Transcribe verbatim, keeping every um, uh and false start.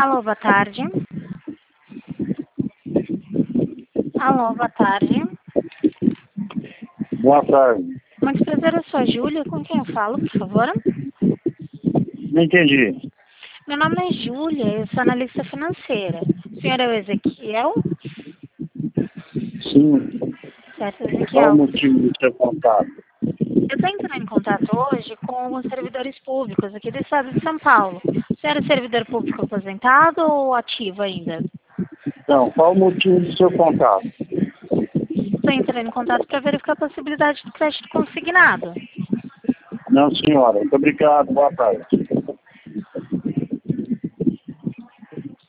Alô, boa tarde. Alô, boa tarde. Boa tarde. Muito prazer, eu sou a Júlia. Com quem eu falo, por favor? Não entendi. Meu nome é Júlia, eu sou analista financeira. O senhor é o Ezequiel? Sim. Certo, Qual o Ezequiel. motivo do seu contato? Eu estou entrando em contato hoje com os servidores públicos aqui do estado de São Paulo. O senhor é servidor público aposentado ou ativo ainda? Então, qual o motivo do seu contato? Estou entrando em contato para verificar a possibilidade do crédito consignado. Não, senhora. Muito obrigado. Boa tarde.